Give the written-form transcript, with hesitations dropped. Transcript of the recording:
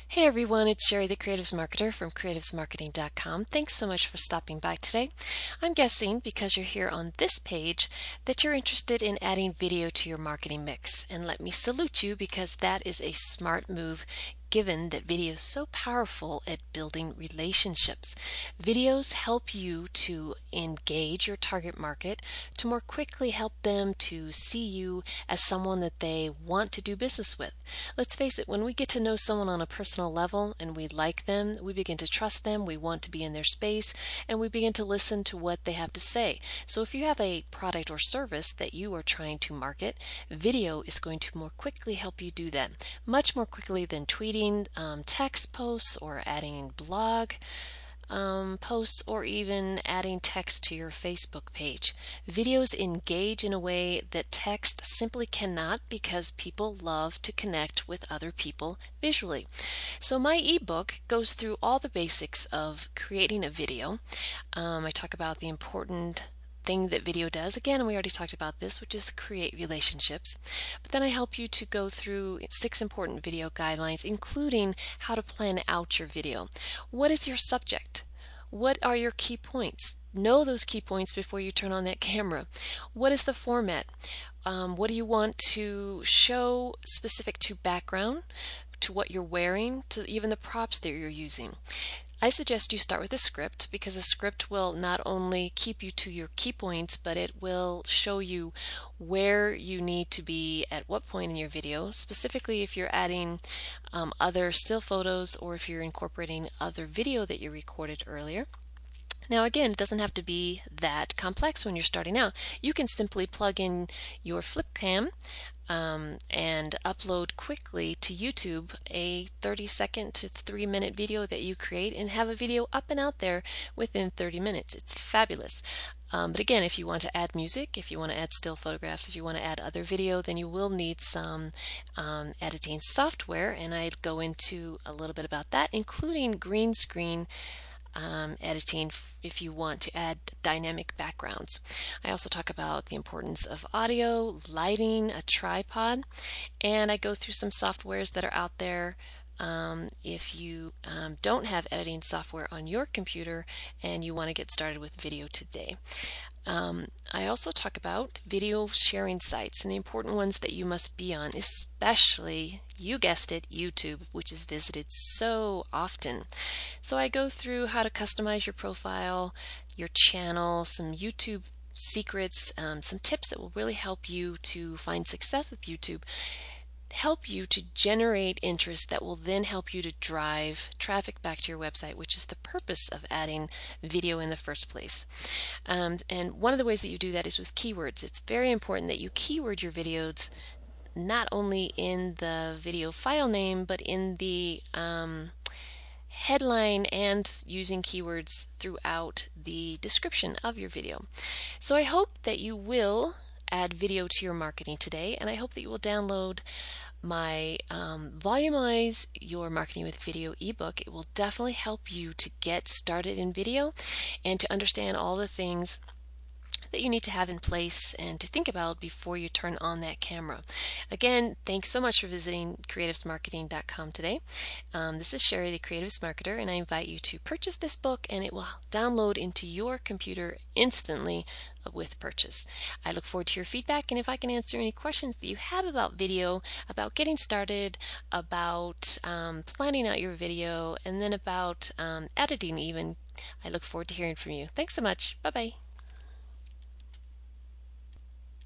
Hey everyone, it's Sherry the Creatives Marketer from creativesmarketing.com. Thanks so much for stopping by today. I'm guessing because you're here on this page that you're interested in adding video to your marketing mix. And let me salute you because that is a smart move given that video is so powerful at building relationships. Videos help you to engage your target market, to more quickly help them to see you as someone that they want to do business with. Let's face it, when we get to know someone on a personal level and we like them, we begin to trust them, we want to be in their space, and we begin to listen to what they have to say. So if you have a product or service that you are trying to market, video is going to more quickly help you do that, much more quickly than tweeting text posts or adding blog posts or even adding text to your Facebook page. Videos engage in a way that text simply cannot because people love to connect with other people visually. So my ebook goes through all the basics of creating a video. I talk about the important thing that video does. Again, we already talked about this, which is create relationships. But then I help you to go through 6 important video guidelines, including how to plan out your video. What is your subject? What are your key points? Know those key points before you turn on that camera. What is the format? What do you want to show specific to background, to what you're wearing, to even the props that you're using? I suggest you start with a script because a script will not only keep you to your key points, but it will show you where you need to be at what point in your video, specifically if you're adding other still photos or if you're incorporating other video that you recorded earlier. Now again, it doesn't have to be that complex when you're starting out. You can simply plug in your flip cam and upload quickly to YouTube a 30-second to 3-minute video that you create and have a video up and out there within 30 minutes. It's fabulous. But again, if you want to add music, if you want to add still photographs, if you want to add other video, then you will need some editing software, and I'd go into a little bit about that, including green screen editing if you want to add dynamic backgrounds. I also talk about the importance of audio, lighting, a tripod, and I go through some softwares that are out there if you don't have editing software on your computer and you want to get started with video today. I also talk about video sharing sites and the important ones that you must be on, especially, you guessed it, YouTube, which is visited so often. So I go through how to customize your profile, your channel, some YouTube secrets, some tips that will really help you to find success with YouTube, help you to generate interest that will then help you to drive traffic back to your website, which is the purpose of adding video in the first place. And one of the ways that you do that is with keywords. It's very important that you keyword your videos not only in the video file name, but in the headline and using keywords throughout the description of your video. So I hope that you will add video to your marketing today, and I hope that you will download my Volumize Your Marketing with Video ebook. It will definitely help you to get started in video and to understand all the things that you need to have in place and to think about before you turn on that camera. Again, thanks so much for visiting creativesmarketing.com today. This is Sherry, the Creatives Marketer, and I invite you to purchase this book, and it will download into your computer instantly with purchase. I look forward to your feedback, and if I can answer any questions that you have about video, about getting started, about planning out your video, and then about editing even, I look forward to hearing from you. Thanks so much. Bye-bye.